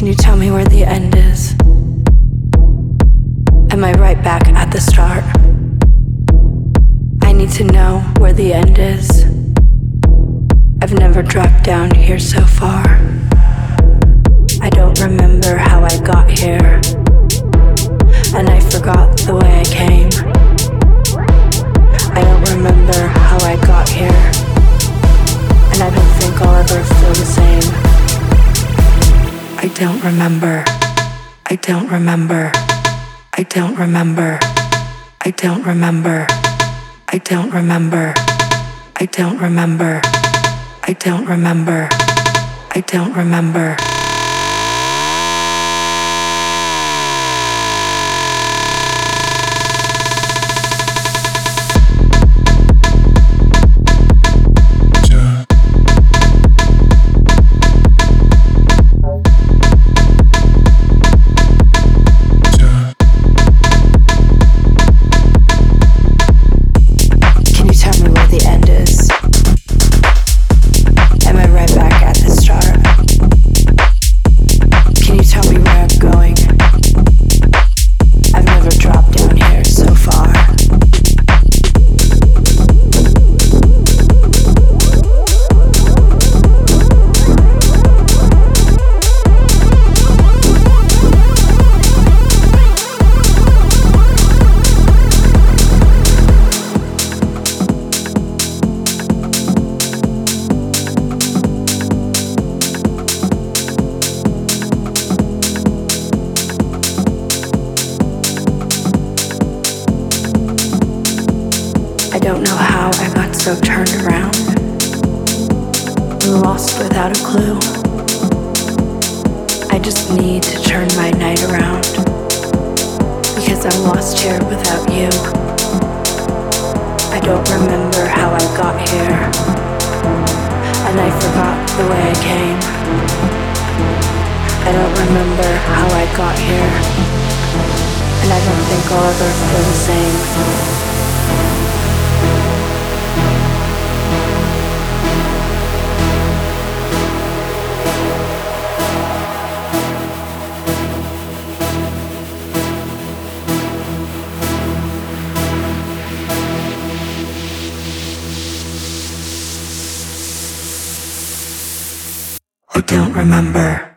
you tell me where the end is? Am I right back at the start? I need to know where the end is. I've never dropped down here so far. I don't remember how I got here, and I forgot the way I came. I don't remember how I got here, and I don't think I'll ever feel the same. I don't remember. I don't remember. I don't remember. I don't remember. I don't remember. I don't remember. I don't remember. I don't remember. I don't know how I got so turned around, lost without a clue. I just need to turn my night around, because I'm lost here without you. I don't remember how I got here, and I forgot the way I came. I don't remember how I got here, and I don't think I'll ever feel the same. I don't remember.